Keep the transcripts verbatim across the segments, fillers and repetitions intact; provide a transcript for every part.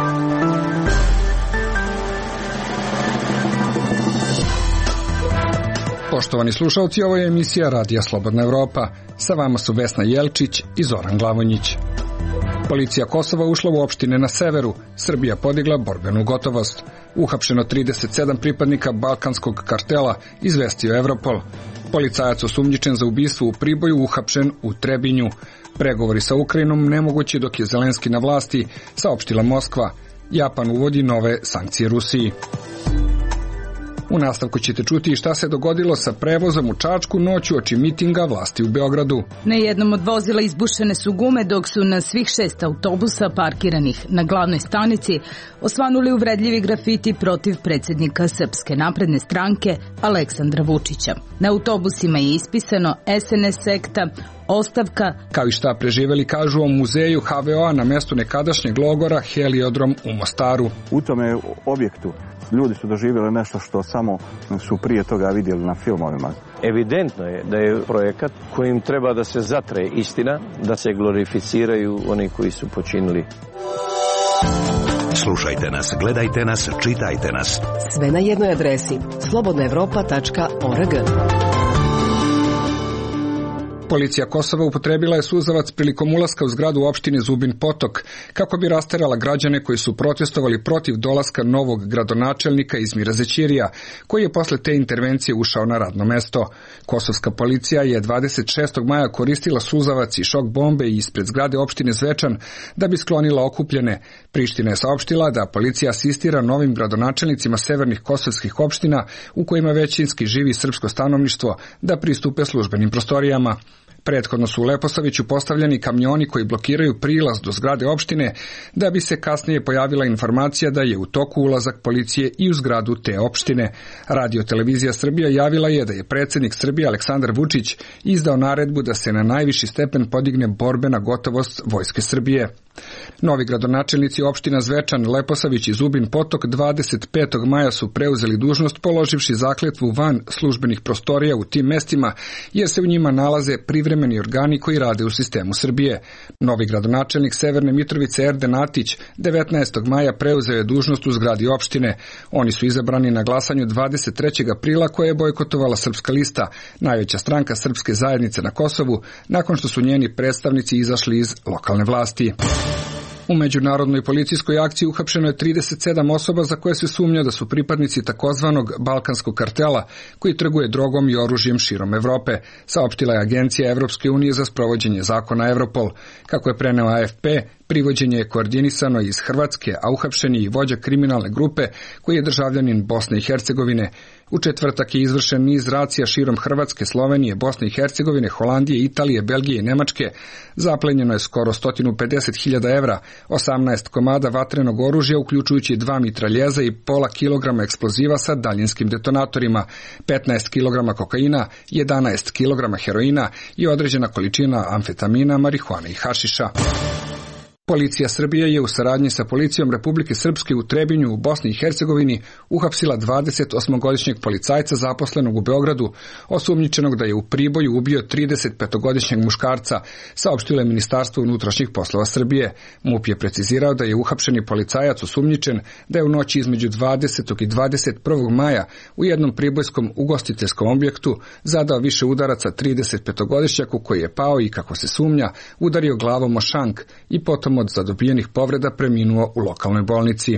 Poštovani slušalci, ovo je emisija Radija Slobodna Evropa. Sa vama su Vesna Jelčić i Zoran Glavonjić. Policija Kosova ušla u opštine na severu, Srbija podigla borbenu gotovost. Uhapšeno trideset sedam pripadnika balkanskog kartela, izvestio Evropol. Policajac osumnjičen za ubistvo u Priboju uhapšen u Trebinju. Pregovori sa Ukrajinom nemogući dok je Zelenski na vlasti, saopštila Moskva. Japan uvodi nove sankcije Rusiji. U nastavku ćete čuti šta se dogodilo sa prevozom u Čačku noću oči mitinga vlasti u Beogradu. Na jednom od vozila izbušene su gume, dok su na svih šest autobusa parkiranih na glavnoj stanici osvanuli uvredljivi grafiti protiv predsjednika Srpske napredne stranke Aleksandra Vučića. Na autobusima je ispisano es en es sekta, ostavka. Kao i šta preživeli kažu o muzeju ha ve o a na mestu nekadašnjeg logora Heliodrom u Mostaru. U tome objektu ljudi su doživjeli nešto što samo su prije toga vidjeli na filmovima. Evidentno je da je projekat kojim treba da se zatre istina, da se glorificiraju oni koji su počinili. Slušajte nas, gledajte nas, čitajte nas. Sve na jednoj adresi slobodna evropa tačka org. Policija Kosova upotrebila je suzavac prilikom ulaska u zgradu opštine Zubin Potok, kako bi rasterala građane koji su protestovali protiv dolaska novog gradonačelnika Izmira Zećirija, koji je posle te intervencije ušao na radno mesto. Kosovska policija je dvadeset šestog maja koristila suzavac i šok bombe ispred zgrade opštine Zvečan da bi sklonila okupljene. Priština je saopštila da policija asistira novim gradonačelnicima severnih kosovskih opština u kojima većinski živi srpsko stanovništvo da pristupe službenim prostorijama. Prethodno su u Leposaviću postavljeni kamioni koji blokiraju prilaz do zgrade opštine, da bi se kasnije pojavila informacija da je u toku ulazak policije i u zgradu te opštine. Radio televizija Srbija javila je da je predsjednik Srbije Aleksandar Vučić izdao naredbu da se na najviši stepen podigne borbena gotovost Vojske Srbije. Novi gradonačelnici opština Zvečan, Leposavić i Zubin Potok dvadeset petog maja su preuzeli dužnost položivši zakletvu van službenih prostorija u tim mestima, jer se u njima nalaze privremeni organi koji rade u sistemu Srbije. Novi gradonačelnik Severne Mitrovice Erden Atić devetnaestog maja preuzeo je dužnost u zgradi opštine. Oni su izabrani na glasanju dvadeset trećeg aprila koje je bojkotovala Srpska lista, najveća stranka srpske zajednice na Kosovu, nakon što su njeni predstavnici izašli iz lokalne vlasti. U međunarodnoj policijskoj akciji uhapšeno je trideset sedam osoba za koje se sumnja da su pripadnici takozvanog balkanskog kartela koji trguje drogom i oružjem širom Evrope, saopštila je Agencija Evropske unije za sprovođenje zakona Europol. Kako je preneo a ef pe, privođenje je koordinisano iz Hrvatske, a uhapšeni i vođa kriminalne grupe koji je državljanin Bosne i Hercegovine. U četvrtak je izvršen niz racija širom Hrvatske, Slovenije, Bosne i Hercegovine, Holandije, Italije, Belgije i Nemačke. Zaplenjeno je skoro sto pedeset hiljada evra, osamnaest komada vatrenog oružja, uključujući dva mitraljeza i pola kilograma eksploziva sa daljinskim detonatorima, petnaest kilograma kokaina, jedanaest kilograma heroina i određena količina amfetamina, marihuane i hašiša. Policija Srbije je u saradnji sa policijom Republike Srpske u Trebinju u Bosni i Hercegovini uhapsila dvadesetosmogodišnjeg policajca zaposlenog u Beogradu, osumnjičenog da je u Priboju ubio tridesetpetogodišnjeg muškarca, saopštilo je Ministarstvo unutrašnjih poslova Srbije. MUP je precizirao da je uhapšeni policajac osumnjičen da je u noći između dvadesetog i dvadeset prvog maja u jednom pribojskom ugostiteljskom objektu zadao više udaraca tridesetpetogodišnjaku koji je pao i, kako se sumnja, udario glavom o šank i potom od zadobijenih povreda preminuo u lokalnoj bolnici.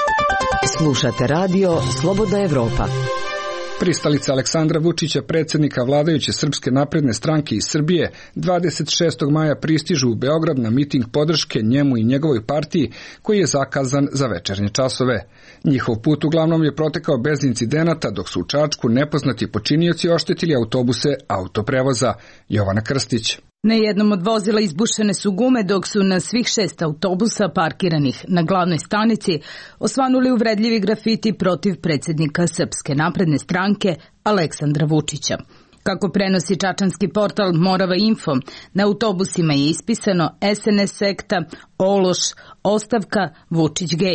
Slušate radio Slobodna Evropa. Pristalica Aleksandra Vučića, predsjednika vladajuće Srpske napredne stranke iz Srbije, dvadeset šestog maja pristižu u Beograd na miting podrške njemu i njegovoj partiji koji je zakazan za večernje časove. Njihov put uglavnom je protekao bez incidenata, dok su u Čačku nepoznati počinioci oštetili autobuse autoprevoza. Jovana Krstić. Na jednom od vozila izbušene su gume, dok su na svih šest autobusa parkiranih na glavnoj stanici osvanuli uvredljivi grafiti protiv predsjednika Srpske napredne stranke Aleksandra Vučića. Kako prenosi čačanski portal Morava Info, na autobusima je ispisano es en es sekta, ološ, ostavka, Vučić gej.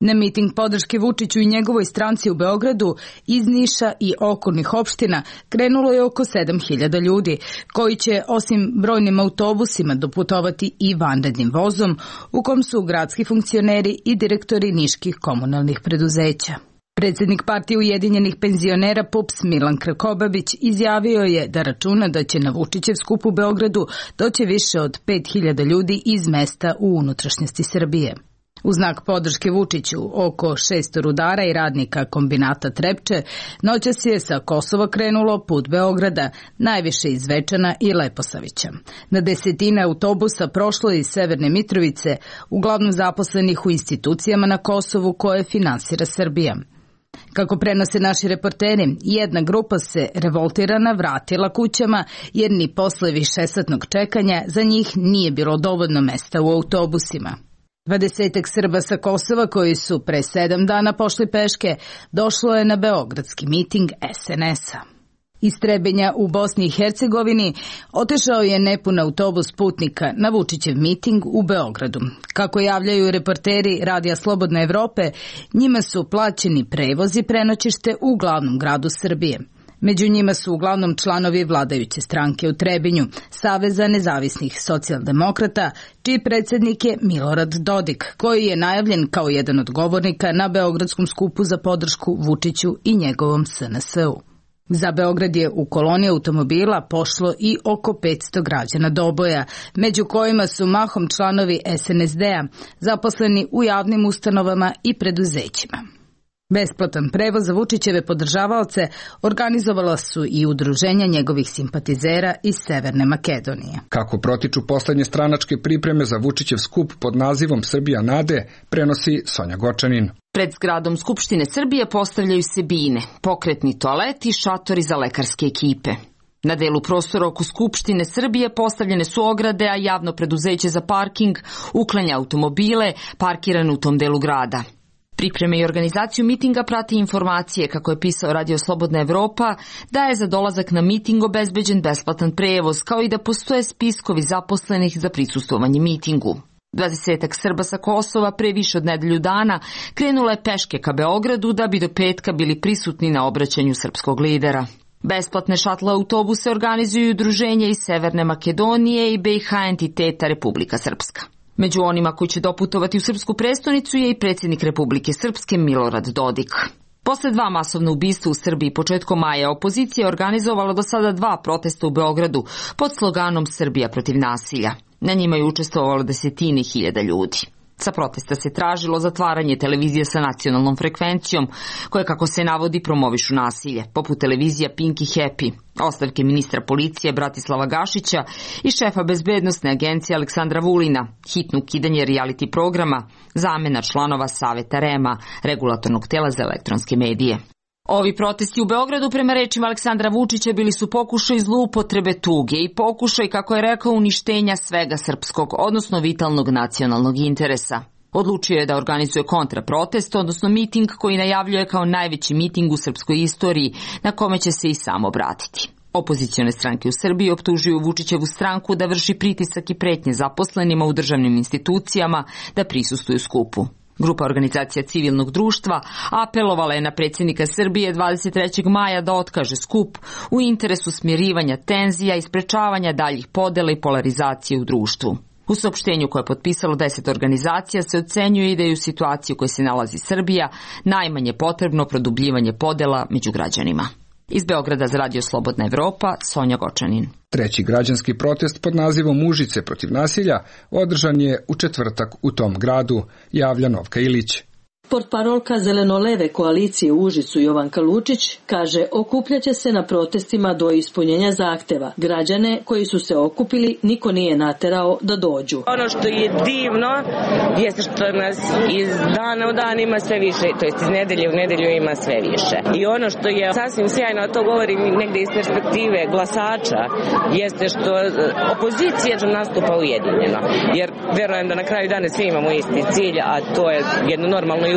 Na miting podrške Vučiću i njegovoj stranci u Beogradu iz Niša i okolnih opština krenulo je oko sedam hiljada ljudi, koji će osim brojnim autobusima doputovati i vanrednim vozom, u kom su gradski funkcioneri i direktori niških komunalnih preduzeća. Predsjednik partije Ujedinjenih penzionera P U P S Milan Krkobabić izjavio je da računa da će na Vučićev skup u Beogradu doći više od pet hiljada ljudi iz mesta u unutrašnjosti Srbije. U znak podrške Vučiću, oko šesto rudara i radnika kombinata Trepče noćas je sa Kosova krenulo put Beograda, najviše iz Zvečana i Leposavića. Na desetine autobusa prošlo iz Severne Mitrovice, uglavnom zaposlenih u institucijama na Kosovu koje finansira Srbija. Kako prenose naši reporteri, jedna grupa se revoltirana vratila kućama jer ni posle višesatnog čekanja za njih nije bilo dovoljno mesta u autobusima. Dvadesetak Srba sa Kosova koji su pre sedam dana pošli peške došlo je na beogradski miting S N S-a. Iz Trebinja u Bosni i Hercegovini otišao je nepun autobus putnika na Vučićev miting u Beogradu. Kako javljaju reporteri Radija Slobodne Evrope, njima su plaćeni prevozi prenoćište u glavnom gradu Srbije. Među njima su uglavnom članovi vladajuće stranke u Trebinju, Saveza nezavisnih socijaldemokrata, čiji predsjednik je Milorad Dodik, koji je najavljen kao jedan od govornika na Beogradskom skupu za podršku Vučiću i njegovom S N S-u. Za Beograd je u koloni automobila pošlo i oko petsto građana Doboja, među kojima su mahom članovi S N S D-a, zaposleni u javnim ustanovama i preduzećima. Besplatan prevoz za Vučićeve podržavaoce organizovala su i udruženja njegovih simpatizera iz Severne Makedonije. Kako protiču poslednje stranačke pripreme za Vučićev skup pod nazivom Srbija nade, prenosi Sonja Gočanin. Pred zgradom Skupštine Srbije postavljaju se bine, pokretni toaleti i šatori za lekarske ekipe. Na delu prostora oko Skupštine Srbije postavljene su ograde, a javno preduzeće za parking uklanja automobile parkirane u tom delu grada. Pripreme i organizaciju mitinga prati informacije, kako je pisao Radio Slobodna Evropa, da je za dolazak na miting obezbeđen besplatan prevoz, kao i da postoje spiskovi zaposlenih za prisustvovanje mitingu. Dvadesetak Srba sa Kosova pre više od nedelju dana krenula je peške ka Beogradu da bi do petka bili prisutni na obraćanju srpskog lidera. Besplatne šatla autobuse organizuju udruženja iz Severne Makedonije i B i H entiteta Republika Srpska. Među onima koji će doputovati u srpsku prestonicu je i predsjednik Republike Srpske Milorad Dodik. Posle dva masovna ubistva u Srbiji početkom maja, opozicija je organizovala do sada dva protesta u Beogradu pod sloganom Srbija protiv nasilja. Na njima je učestvovalo desetine hiljada ljudi. Sa protesta se tražilo zatvaranje televizije sa nacionalnom frekvencijom, koje, kako se navodi, promovišu nasilje, poput televizija Pink i Happy, ostavke ministra policije Bratislava Gašića i šefa bezbednosne agencije Aleksandra Vulina, hitno ukidanje reality programa, zamena članova Saveta R E M-a, regulatornog tela za elektronske medije. Ovi protesti u Beogradu, prema rečima Aleksandra Vučića, bili su pokušaj zloupotrebe tuge i pokušaj, kako je rekao, uništenja svega srpskog, odnosno vitalnog nacionalnog interesa. Odlučio je da organizuje kontraprotest, odnosno miting koji najavljuje kao najveći miting u srpskoj istoriji, na kome će se i sam obratiti. Opozicione stranke u Srbiji optužuju Vučićevu stranku da vrši pritisak i pretnje zaposlenima u državnim institucijama da prisustvuju skupu. Grupa organizacija civilnog društva apelovala je na predsjednika Srbije dvadeset trećeg maja da otkaže skup u interesu smirivanja tenzija i sprečavanja daljih podela i polarizacije u društvu. U saopštenju koje je potpisalo deset organizacija se ocenjuje i da je u situaciji u kojoj se nalazi Srbija najmanje potrebno produbljivanje podela među građanima. Iz Beograda za Radio Slobodna Evropa, Sonja Gočanin. Treći građanski protest pod nazivom Užice protiv nasilja održan je u četvrtak u tom gradu, javlja Novka Ilić. Portparolka Zeleno-leve koalicije u Užicu Jovanka Lučić kaže okupljaće se na protestima do ispunjenja zahteva. Građane koji su se okupili niko nije naterao da dođu. Ono što je divno jeste što nas iz dana u dan ima sve više, to jest iz nedelje u nedelju ima sve više. I ono što je sasvim sjajno, a to govorim negde iz perspektive glasača, jeste što opozicija nastupa ujedinjeno. Jer verujem da na kraju dana svi imamo isti cilj, a to je jedno normalno i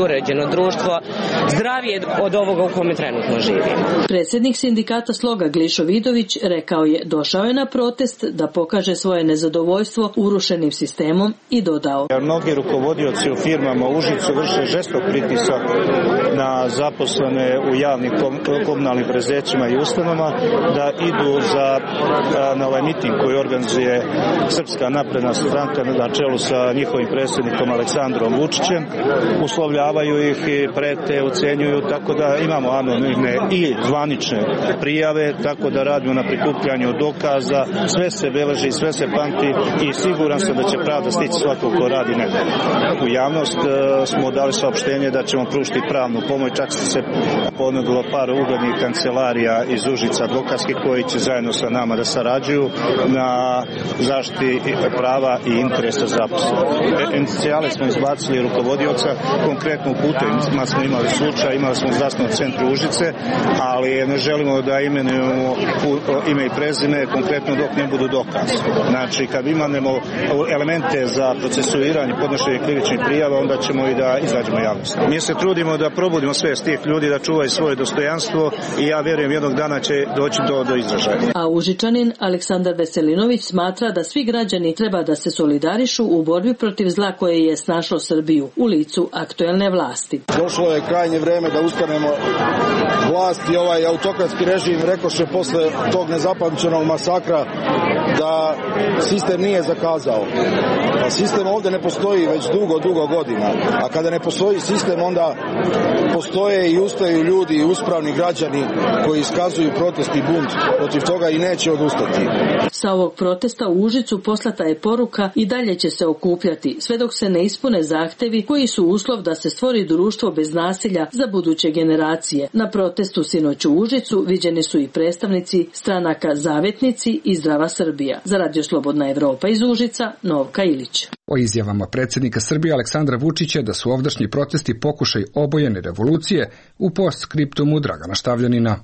uređeno društvo, zdravije od ovoga u kome trenutno živimo. Predsjednik sindikata Sloga Glišo Vidović rekao je došao je na protest da pokaže svoje nezadovoljstvo urušenim sistemom i dodao. Mnogi rukovodioci u firmama u Užicu vrše žestok pritisak na zaposlene u javnim komunalnim preduzećima i ustanovama da idu za, na ovaj miting koji organizuje Srpska napredna stranka na čelu sa njihovim predsjednikom Aleksandrom Vučićem. Uslovljavaju ih i prete, ucenjuju, tako da imamo anonimne i zvanične prijave, tako da radimo na prikupljanju dokaza, sve se beleži, sve se pamti i siguran sam da će pravda stići svakog ko radi nedjelju. U javnost smo dali saopštenje da ćemo pružiti pravnu pomoć, čak se ponudilo par uglednih kancelarija iz Užica advokatskih koji će zajedno sa nama da sarađuju na zaštiti prava i interesa zaposlenih. Inicijale smo izbacili rukovodioca, konkretno u Putevima smo imali slučaj, imali smo u zdravstvenom centru Užice, ali ne želimo da imenujemo ime i prezime, konkretno dok ne budu dokaz. Znači, kad imamo elemente za procesuiranje, podnošenje krivičnih prijava, onda ćemo i da izađemo javnost. Mi se trudimo da probudimo sve tih ljudi, da čuvaju svoje dostojanstvo i ja vjerujem jednog dana će doći do, do izražaja. A Užičanin Aleksandar Veselinović smatra da svi građani treba da se solidarišu u borbi protiv zla koje je snašlo Srbiju u licu aktuelne vlasti. Došlo je krajnje vreme da ustanemo vlast i ovaj autokratski režim rekoše posle tog nezapamćenog masakra da sistem nije zakazao. A sistem ovdje ne postoji već dugo, dugo godina. A kada ne postoji sistem, onda postoje i ustaju ljudi i uspravni građani koji iskazuju protest i bunt protiv toga i neće odustati. Sa ovog protesta u Užicu poslata je poruka i dalje će se okupljati sve dok se ne ispune zahtevi koji su uslov da se stvori društvo bez nasilja za buduće generacije. Na protestu sinoć u Užicu viđeni su i predstavnici stranaka Zavetnici i Zdrava Srbija. Za Radio Slobodna Evropa iz Užica, Novka Ilić. O izjavama predsjednika Srbije Aleksandra Vučića da su ovdašnji protesti pokušaj obojene revolucije u postskriptumu Dragana Štavljanina.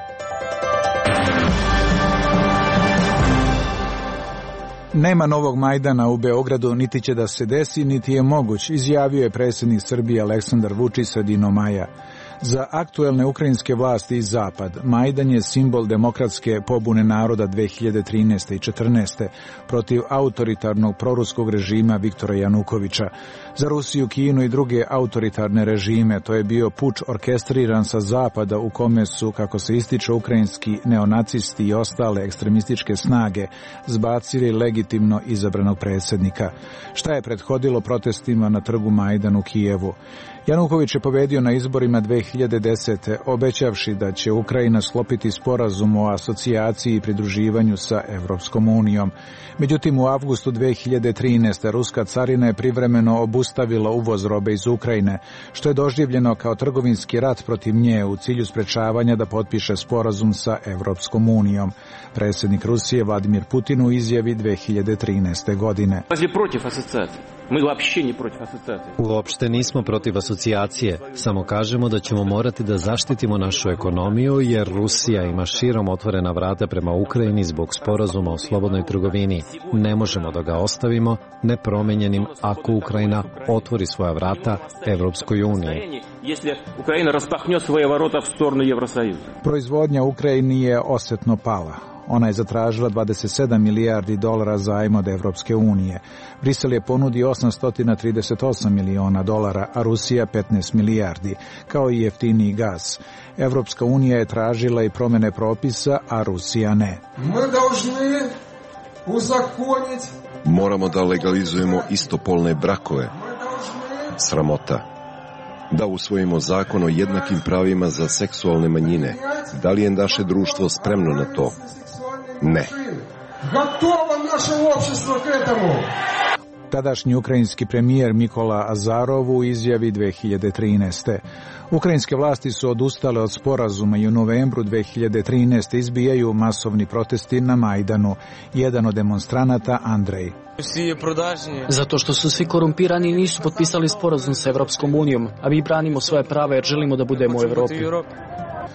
Nema novog Majdana u Beogradu, niti će da se desi, niti je moguć, izjavio je predsjednik Srbije Aleksandar Vučić sredinom maja. Za aktuelne ukrajinske vlasti i Zapad, Majdan je simbol demokratske pobune naroda dve hiljade trinaeste i četrnaeste protiv autoritarnog proruskog režima Viktora Janukovića. Za Rusiju, Kinu i druge autoritarne režime to je bio puč orkestriran sa Zapada u kome su, kako se ističe, ukrajinski neonacisti i ostale ekstremističke snage zbacili legitimno izabranog predsjednika. Šta je prethodilo protestima na trgu Majdan u Kijevu? Januković je pobedio na izborima dve hiljade desete. obećavši da će Ukrajina sklopiti sporazum o asocijaciji i pridruživanju sa Evropskom unijom. Međutim, u avgustu dve hiljade trinaeste. ruska carina je privremeno obustavila uvoz robe iz Ukrajine, što je doživljeno kao trgovinski rat protiv nje u cilju sprečavanja da potpiše sporazum sa Evropskom unijom. Predsjednik Rusije Vladimir Putin u izjavi dve hiljade trinaeste. godine. Uopšte nismo protiv asocijacije, samo kažemo da ćemo morati da zaštitimo našu ekonomiju jer Rusija ima širom otvorena vrata prema Ukrajini zbog sporazuma o slobodnoj trgovini. Ne možemo da ga ostavimo nepromenjenim ako Ukrajina otvori svoja vrata Evropskoj uniji. Proizvodnja Ukrajini je osetno pala. Ona je zatražila dvadeset sedam milijardi dolara zajma od Evropske unije. Brisel je ponudio osamsto trideset osam miliona dolara, a Rusija petnaest milijardi, kao i jeftiniji gas. Evropska unija je tražila i promjene propisa, a Rusija ne. Moramo da legalizujemo istopolne brakove. Sramota. Da usvojimo zakon o jednakim pravima za seksualne manjine. Da li je naše društvo spremno na to? Ne. Tadašnji ukrajinski premijer Mikola Azarov u izjavi dve hiljade trinaeste. Ukrajinske vlasti su odustale od sporazuma i u novembru dve hiljade trinaeste. izbijaju masovni protesti na Majdanu. Jedan od demonstranata, Andrej. Zato što su svi korumpirani i nisu potpisali sporazum sa Evropskom unijom, a mi branimo svoje prava jer želimo da budemo u Evropi.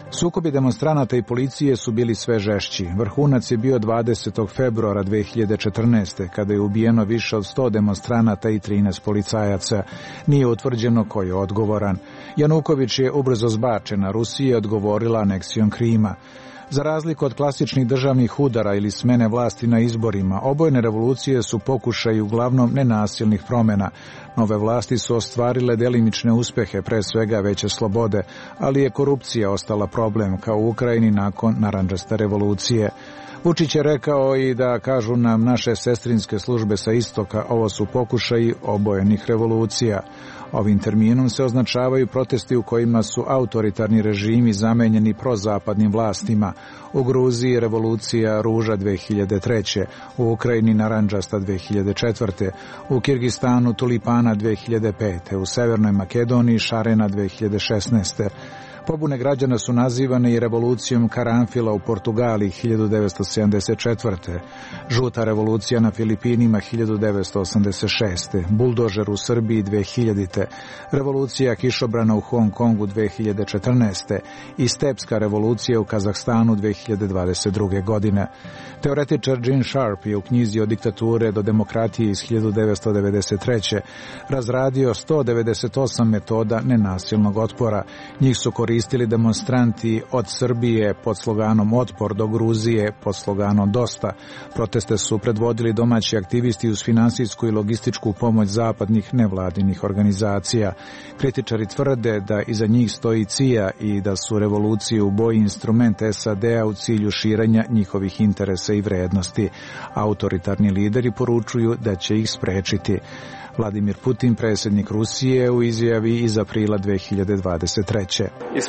Sukobi demonstranata i policije su bili sve žešći. Vrhunac je bio dvadesetog februara dve hiljade četrnaeste. kada je ubijeno više od sto demonstranata i trinaest policajaca. Nije utvrđeno ko je odgovoran. Januković je ubrzo zbačen, a Rusija je odgovorila aneksijom Krima. Za razliku od klasičnih državnih udara ili smene vlasti na izborima, obojene revolucije su pokušaj uglavnom nenasilnih promjena. Nove vlasti su ostvarile delimične uspehe, pre svega veće slobode, ali je korupcija ostala problem, kao u Ukrajini nakon narandžaste revolucije. Vučić je rekao i da, kažu nam naše sestrinske službe sa istoka, ovo su pokušaji obojenih revolucija. Ovim terminom se označavaju protesti u kojima su autoritarni režimi zamenjeni prozapadnim vlastima. U Gruziji revolucija ruža dve hiljade treće. U Ukrajini narandžasta dve hiljade četvrte. U Kirgistanu tulipana dve hiljade pete. U Severnoj Makedoniji šarena dve hiljade šesnaeste. Pobune građana su nazivane i revolucijom karanfila u Portugaliji hiljadu devetsto sedamdeset četvrte. Žuta revolucija na Filipinima hiljadu devetsto osamdeset šeste. Buldožer u Srbiji dve hiljadite. Revolucija kišobrana u Hong Kongu dve hiljade četrnaeste. I stepska revolucija u Kazahstanu dve hiljade dvadeset druge. godine. Teoretičar Gene Sharp je u knjizi Od diktature do demokratije iz hiljadu devetsto devedeset treće. razradio sto devedeset osam metoda nenasilnog otpora. Njih su koristili demonstranti od Srbije pod sloganom Otpor do Gruzije pod sloganom Dosta. Proteste su predvodili domaći aktivisti uz finansijsku i logističku pomoć zapadnih nevladinih organizacija. Kritičari tvrde da iza njih stoji C I A i da su revolucije u boji instrument S A D-a u cilju širenja njihovih interesa i vrednosti. Autoritarni lideri poručuju da će ih sprečiti. Vladimir Putin, predsjednik Rusije, u izjavi iz aprila dve hiljade dvadeset treće.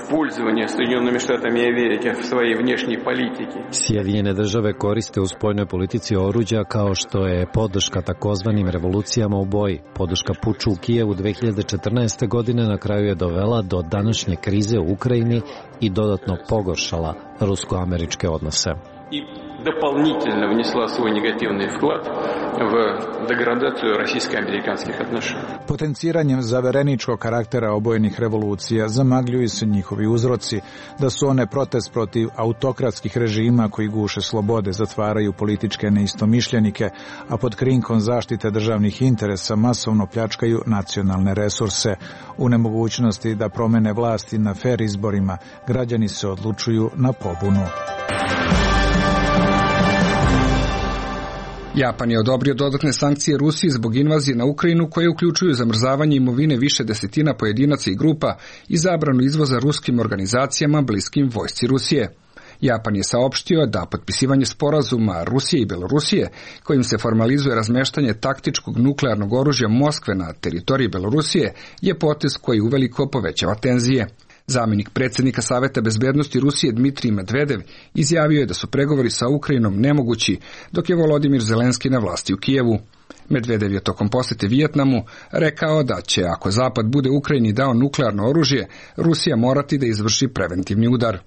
Sjedinjene države koriste u spoljnoj politici oruđa kao što je podrška takozvanim revolucijama u boji. Podrška puču u Kijevu dve hiljade četrnaeste. godine na kraju je dovela do današnje krize u Ukrajini i dodatno pogoršala rusko-američke odnose. И дополнительно внесла свой негативный вклад в деградацию российско-американских отношений. Potenciranjem zavereničkog karaktera obojenih revolucija zamagljuju se njihovi uzroci, da su one protest protiv autokratskih režima koji guše slobode, zatvaraju političke neistomišljenike, a pod krinkom zaštite državnih interesa masovno pljačkaju nacionalne resurse. U nemogućnosti da promene vlasti na fer izborima, građani se odlučuju na pobunu. Japan je odobrio dodatne sankcije Rusiji zbog invazije na Ukrajinu koje uključuju zamrzavanje imovine više desetina pojedinaca i grupa i zabranu izvoza ruskim organizacijama bliskim vojsci Rusije. Japan je saopštio da potpisivanje sporazuma Rusije i Belorusije, kojim se formalizuje razmeštanje taktičkog nuklearnog oružja Moskve na teritoriji Belorusije, je potez koji uveliko povećava tenzije. Zamjenik predsjednika Saveta bezbednosti Rusije Dmitrij Medvedev izjavio je da su pregovori sa Ukrajinom nemogući, dok je Volodimir Zelenski na vlasti u Kijevu. Medvedev je tokom posjete Vijetnamu rekao da će, ako Zapad bude Ukrajini dao nuklearno oružje, Rusija morati da izvrši preventivni udar.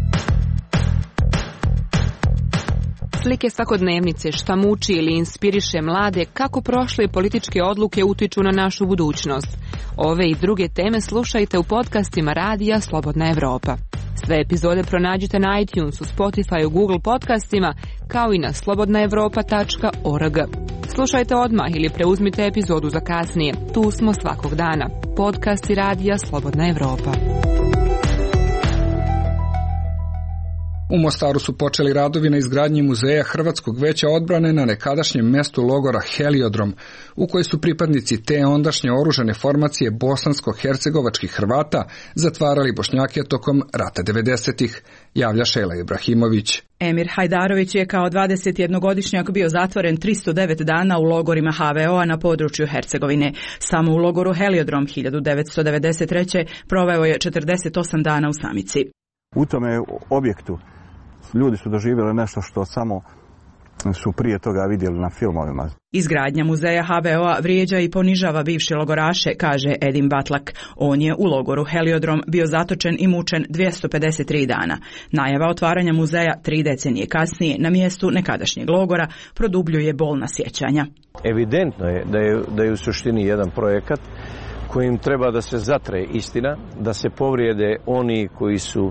Slike svakodnevnice, šta muči ili inspiriše mlade, kako prošle političke odluke utiču na našu budućnost. Ove i druge teme slušajte u podcastima Radija Slobodna Evropa. Sve epizode pronađite na iTunesu, Spotify, Google podcastima, kao i na slobodna evropa tačka org. Slušajte odmah ili preuzmite epizodu za kasnije. Tu smo svakog dana. Podcasti Radija Slobodna Evropa. U Mostaru su počeli radovi na izgradnji muzeja Hrvatskog veća odbrane na nekadašnjem mestu logora Heliodrom, u kojoj su pripadnici te ondašnje oružane formacije bosansko-hercegovačkih Hrvata zatvarali Bošnjake tokom rata devedesetih, javlja Šejla Ibrahimović. Emir Hajdarović je kao dvadesetjednogodišnjak bio zatvoren tristo devet dana u logorima H V O-a na području Hercegovine. Samo u logoru Heliodrom hiljadu devetsto devedeset treće proveo je četrdeset osam dana u samici. U tome objektu ljudi su doživjeli nešto što samo su prije toga vidjeli na filmovima. Izgradnja muzeja H V O-a vrijeđa i ponižava bivše logoraše, kaže Edin Batlak. On je u logoru Heliodrom bio zatočen i mučen dvjesto pedeset tri dana. Najava otvaranja muzeja tri decenije kasnije na mjestu nekadašnjeg logora produbljuje bolna sjećanja. Evidentno je da je, da je u suštini jedan projekat kojim treba da se zatre istina, da se povrijede oni koji su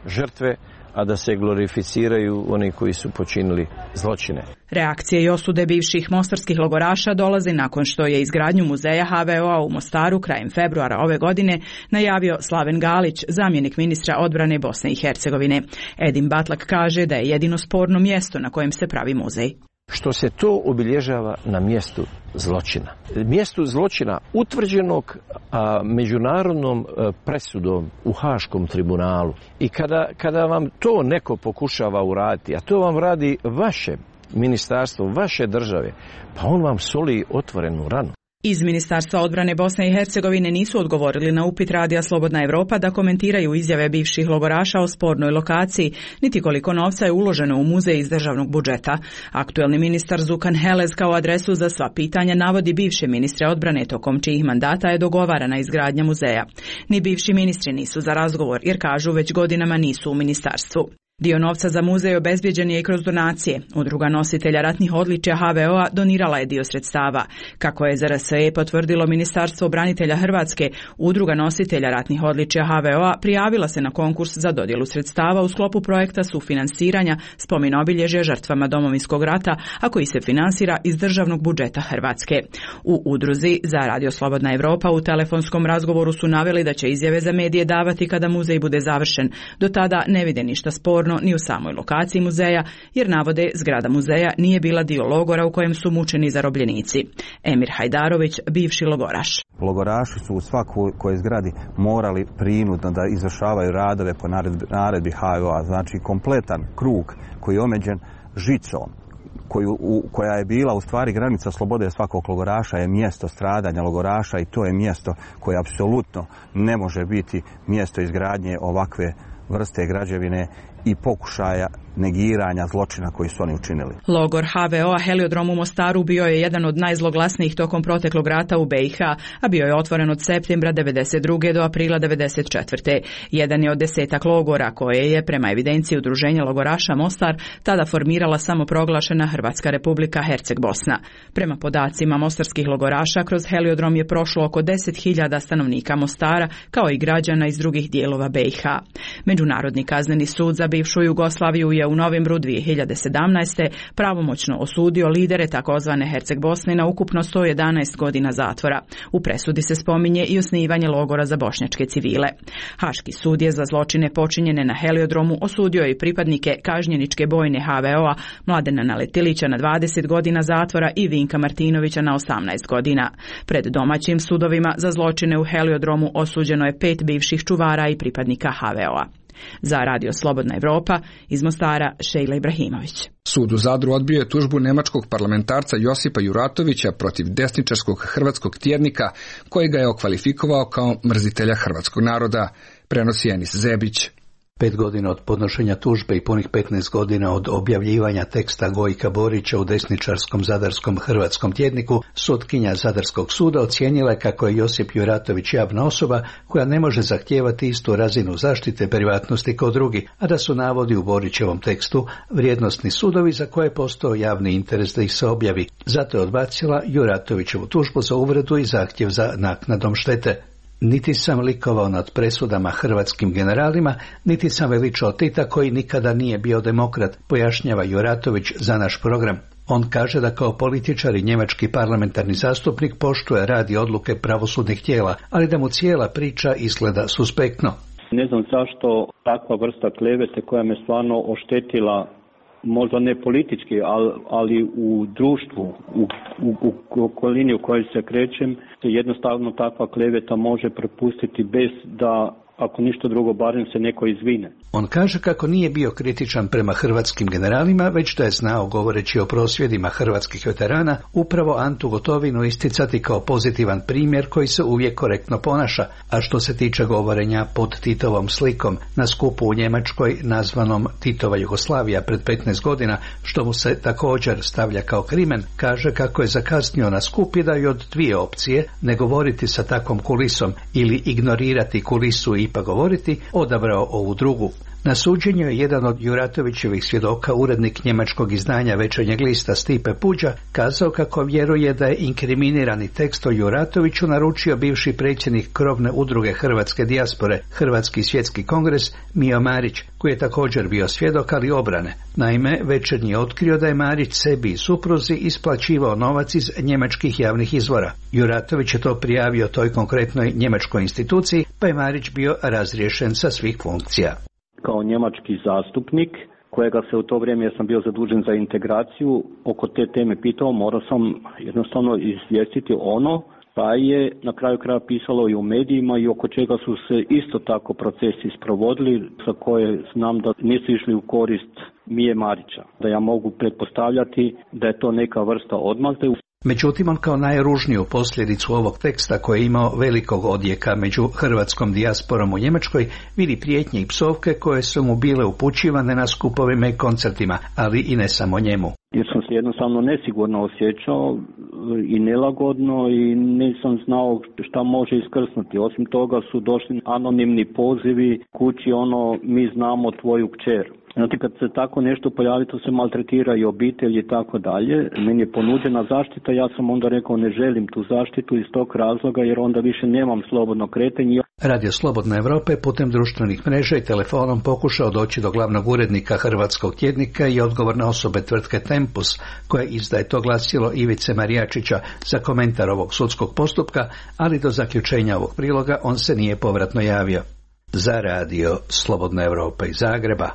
žrtve, a da se glorificiraju oni koji su počinili zločine. Reakcije i osude bivših mostarskih logoraša dolazi nakon što je izgradnju muzeja H V O-a u Mostaru krajem februara ove godine najavio Slaven Galić, zamjenik ministra odbrane Bosne i Hercegovine. Edin Batlak kaže da je jedino sporno mjesto na kojem se pravi muzej. Što se to obilježava na mjestu zločina. Mjestu zločina utvrđenog a, međunarodnom a, presudom u Haškom tribunalu. I kada, kada vam to neko pokušava uraditi, a to vam radi vaše ministarstvo, vaše države, pa on vam soli otvorenu ranu. Iz Ministarstva odbrane Bosne i Hercegovine nisu odgovorili na upit Radija Slobodna Evropa da komentiraju izjave bivših logoraša o spornoj lokaciji, niti koliko novca je uloženo u muzej iz državnog budžeta. Aktuelni ministar Zukan Helez kao adresu za sva pitanja navodi bivše ministre odbrane tokom čijih mandata je dogovarana izgradnja muzeja. Ni bivši ministri nisu za razgovor jer kažu već godinama nisu u ministarstvu. Dio novca za muzej obezbjeđen je i kroz donacije. Udruga nositelja ratnih odličja H V O-a donirala je dio sredstava. Kako je Z R S E potvrdilo Ministarstvo branitelja Hrvatske, Udruga nositelja ratnih odličja H V O-a prijavila se na konkurs za dodjelu sredstava u sklopu projekta sufinansiranja spomen obilježja žrtvama Domovinskog rata, a koji se finansira iz državnog budžeta Hrvatske. U udruzi za Radio Slobodna Evropa u telefonskom razgovoru su naveli da će izjave za medije davati kada muzej bude završen. Do tada ne vide ništa sporno ni u samoj lokaciji muzeja, jer navode zgrada muzeja nije bila dio logora u kojem su mučeni zarobljenici. Emir Hajdarović, bivši logoraš. Logoraši su u svakoj zgradi morali prinudno da izvršavaju radove po naredbi H V O-a, znači kompletan krug koji je omeđen žicom, koju, u, koja je bila u stvari granica slobode svakog logoraša, je mjesto stradanja logoraša i to je mjesto koje apsolutno ne može biti mjesto izgradnje ovakve vrste građevine i pokušaja negiranja zločina koji su oni učinili. Logor H V O-a Heliodrom u Mostaru bio je jedan od najzloglasnijih tokom proteklog rata u B i H, a bio je otvoren od septembra devedeset druge do aprila devedeset četvrte. Jedan je od desetak logora koje je, prema evidenciji Udruženja logoraša Mostar, tada formirala samoproglašena Hrvatska republika Herceg Bosna. Prema podacima mostarskih logoraša, kroz Heliodrom je prošlo oko deset hiljada stanovnika Mostara, kao i građana iz drugih dijelova B i H. Međunarodni kazneni sud za bivšu Jugoslaviju je u novembru dvije hiljade sedamnaeste. pravomoćno osudio lidere takozvane Herceg Bosne na ukupno sto jedanaest godina zatvora. U presudi se spominje i osnivanje logora za bošnjačke civile. Haški sud je za zločine počinjene na Heliodromu osudio i pripadnike kažnjeničke bojne H V O-a Mladena Naletilića na dvadeset godina zatvora i Vinka Martinovića na osamnaest godina. Pred domaćim sudovima za zločine u Heliodromu osuđeno je pet bivših čuvara i pripadnika H V O-a. Za Radio Slobodna Evropa iz Mostara, Šejla Ibrahimović. Sud u Zadru odbio je tužbu nemačkog parlamentarca Josipa Juratovića protiv desničarskog hrvatskog tjednika, koji ga je okvalifikovao kao mrzitelja hrvatskog naroda, prenosi Enis Zebić. Pet godina od podnošenja tužbe i punih petnaest godina od objavljivanja teksta Gojka Borića u desničarskom zadarskom hrvatskom tjedniku, sutkinja Zadarskog suda ocijenila je kako je Josip Juratović javna osoba koja ne može zahtijevati istu razinu zaštite privatnosti kao drugi, a da su navodi u Borićevom tekstu vrijednosni sudovi za koje je postao javni interes da ih se objavi. Zato je odbacila Juratovićevu tužbu za uvredu i zahtjev za naknadom štete. Niti sam likovao nad presudama hrvatskim generalima, niti sam veličao Tita koji nikada nije bio demokrat, pojašnjava Juratović za naš program. On kaže da kao političar i njemački parlamentarni zastupnik poštuje rad i odluke pravosudnih tijela, ali da mu cijela priča izgleda suspektno. Ne znam zašto takva vrsta klevete koja me stvarno oštetila, možda ne politički, ali, ali u društvu, u, u, u okolini u kojoj se krećem, jednostavno takva kleveta može propustiti bez da, ako ništo drugo, barem se neko izvine. On kaže kako nije bio kritičan prema hrvatskim generalima, već da je znao, govoreći o prosvjedima hrvatskih veterana, upravo Antu Gotovinu isticati kao pozitivan primjer koji se uvijek korektno ponaša. A što se tiče govorenja pod Titovom slikom na skupu u Njemačkoj nazvanom Titova Jugoslavija pred petnaest godina, što mu se također stavlja kao krimen, kaže kako je zakasnio na skup i da je od dvije opcije, ne govoriti sa takvom kulisom ili ignorirati kulisu i ipak govoriti, odabrao ovu drugu. Na suđenju je jedan od Juratovićevih svjedoka, urednik njemačkog izdanja Večernjeg lista Stipe Puđa, kazao kako vjeruje da je inkriminirani tekst o Juratoviću naručio bivši predsjednik krovne udruge hrvatske dijaspore, Hrvatski svjetski kongres, Mijo Marić, koji je također bio svjedok, ali obrane. Naime, Večernji je otkrio da je Marić sebi i supruzi isplaćivao novac iz njemačkih javnih izvora. Juratović je to prijavio toj konkretnoj njemačkoj instituciji, pa je Marić bio razriješen sa svih funkcija. Kao njemački zastupnik, kojega se u to vrijeme, ja sam bio zadužen za integraciju, oko te teme pitao, morao sam jednostavno izvijestiti ono, pa je na kraju kraja pisalo i u medijima i oko čega su se isto tako procesi sprovodili, za koje znam da nisu išli u korist Mije Marića. Da ja mogu pretpostavljati da je to neka vrsta odmazde. Međutim, on kao najružniju posljedicu ovog teksta, koji je imao velikog odjeka među hrvatskom dijasporom u Njemačkoj, vidi prijetnje i psovke koje su mu bile upućivane na skupovima i koncertima, ali i ne samo njemu. Jer sam se jednostavno nesigurno osjećao i nelagodno i nisam znao šta može iskrsnuti. Osim toga su došli anonimni pozivi kući, ono, mi znamo tvoju kćer. Znači, kad se tako nešto pojavi, to se maltretira i obitelj i tako dalje. Meni je ponuđena zaštita, ja sam onda rekao ne želim tu zaštitu iz tog razloga, jer onda više nemam slobodno kretanje. Radio Slobodna Evropa putem društvenih mreža i telefonom pokušao doći do glavnog urednika hrvatskog tjednika i odgovorne osobe tvrtke Tempus, koja izdaje to glasilo Ivice Marijačića, za komentar ovog sudskog postupka, ali do zaključenja ovog priloga on se nije povratno javio. Za Radio Slobodna Evropa iz Zagreba,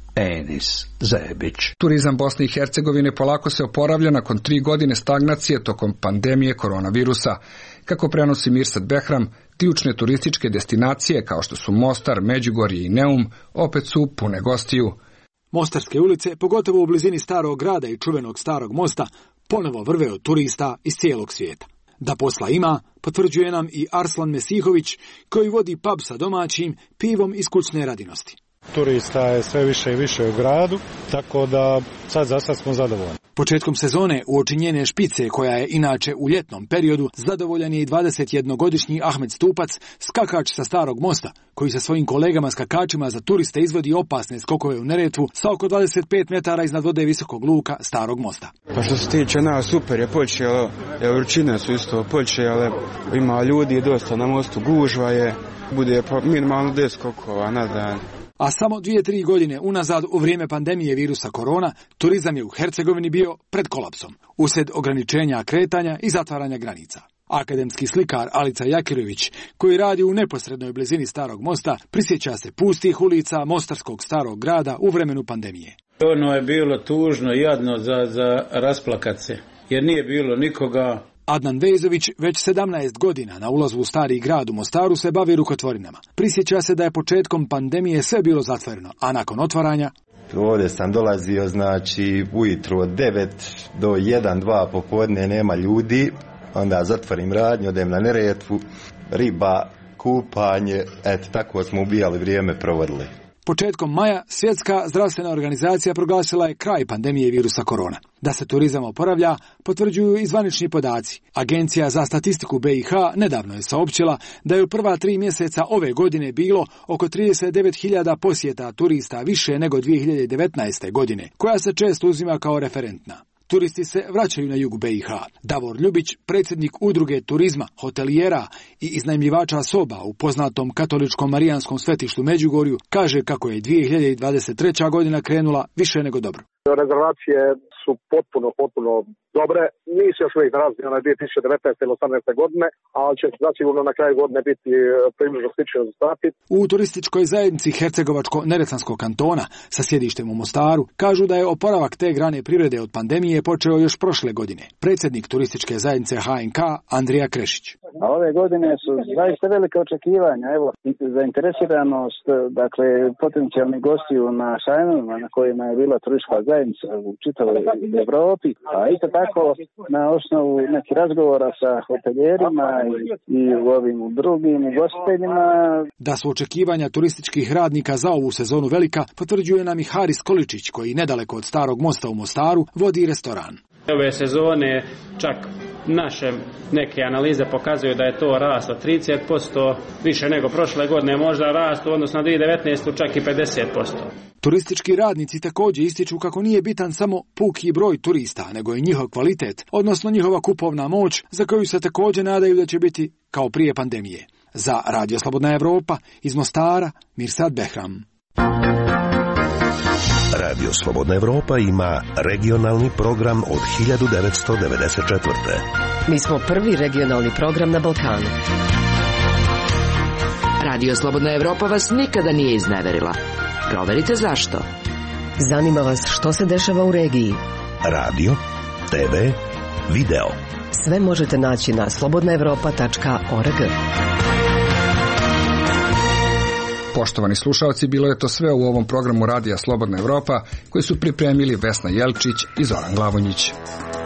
Enis Zajebić. Turizam Bosne i Hercegovine polako se oporavlja nakon tri godine stagnacije tokom pandemije koronavirusa. Kako prenosi Mirsad Behram, ključne turističke destinacije kao što su Mostar, Međugorje i Neum opet su pune gostiju. Mostarske ulice, pogotovo u blizini starog grada i čuvenog starog mosta, ponovo vrve od turista iz cijelog svijeta. Da posla ima, potvrđuje nam i Arslan Mesihović, koji vodi pub sa domaćim pivom iz kućne radinosti. Turista je sve više i više u gradu, tako da sad za sad smo zadovoljni. Početkom sezone uoči njene špice, koja je inače u ljetnom periodu, zadovoljan je i dvadesetjednogodišnji Ahmed Stupac, skakač sa starog mosta, koji sa svojim kolegama skakačima za turiste izvodi opasne skokove u Neretvu sa oko dvadeset pet metara iznad vode visokog luka starog mosta. Pa što se tiče nas, super je počelo, vrućine su isto počele, ima ljudi dosta na mostu, gužva je, bude minimalno deset skokova na dan. A samo dvije, tri godine unazad, u vrijeme pandemije virusa korona, turizam je u Hercegovini bio pred kolapsom, uslijed ograničenja kretanja i zatvaranja granica. Akademski slikar Alica Jakirović, koji radi u neposrednoj blizini starog mosta, prisjeća se pustih ulica mostarskog starog grada u vremenu pandemije. Ono je bilo tužno, jadno za, za rasplakat se, jer nije bilo nikoga. Adnan Vezović već sedamnaest godina na ulazu u stari grad u Mostaru se bavi rukotvorinama. Prisjeća se da je početkom pandemije sve bilo zatvoreno, a nakon otvaranja... Ovdje sam dolazio, znači, ujutro od devet do jedan, dva popodne nema ljudi, onda zatvorim radnju, odem na Neretvu, riba, kupanje, eto, tako smo ubijali vrijeme, provodili. Početkom maja Svjetska zdravstvena organizacija proglasila je kraj pandemije virusa korona. Da se turizam oporavlja, potvrđuju i zvanični podaci. Agencija za statistiku B i H nedavno je saopćila da je u prva tri mjeseca ove godine bilo oko trideset devet hiljada posjeta turista više nego dvije hiljade devetnaeste. godine, koja se često uzima kao referentna. Turisti se vraćaju na jug B i H. Davor Ljubić, predsjednik udruge turizma, hotelijera i iznajmljivača soba u poznatom katoličkom marijanskom svetištu Međugorju, kaže kako je dvije hiljade dvadeset treća. godina krenula više nego dobro. Rezervacije su potpuno, potpuno dobre. Nisu još uvijek na razini onaj dvije tisuće devetnaeste ili osamnaeste. godine, ali će zasigurno na kraju godine biti približno slični rezultati. U turističkoj zajednici Hercegovačko-Neretvanskog kantona sa sjedištem u Mostaru kažu da je oporavak te grane privrede od pandemije počeo još prošle godine. Predsjednik turističke zajednice H N K Andrija Krešić. A ove godine su zaista velike očekivanja, evo, zainteresiranost, dakle, potencijalnih gostiju na sajmovima na kojima je bila turistička zajednica u čitavoj Evropi, a isto tako na osnovu nekih razgovora sa hoteljerima i, i u ovim drugim gostiteljima. Da su očekivanja turističkih radnika za ovu sezonu velika, potvrđuje nam i Haris Količić, koji nedaleko od starog mosta u Mostaru vodi restoran. Ove sezone čak Naše neke analize pokazuju da je to rast od trideset posto, više nego prošle godine, možda rast u odnosu na dvije tisuće devetnaestu čak i pedeset posto. Turistički radnici također ističu kako nije bitan samo puki broj turista, nego i njihov kvalitet, odnosno njihova kupovna moć, za koju se također nadaju da će biti kao prije pandemije. Za Radio Slobodna Evropa iz Mostara, Mirsad Behram. Radio Slobodna Evropa ima regionalni program od hiljadu devetsto devedeset četvrte. Mi smo prvi regionalni program na Balkanu. Radio Slobodna Evropa vas nikada nije izneverila. Proverite zašto. Zanima vas što se dešava u regiji. Radio, te ve, video. Sve možete naći na slobodna evropa tačka org. Poštovani slušalci, bilo je to sve u ovom programu Radija Slobodna Evropa koji su pripremili Vesna Jelčić i Zoran Glavonjić.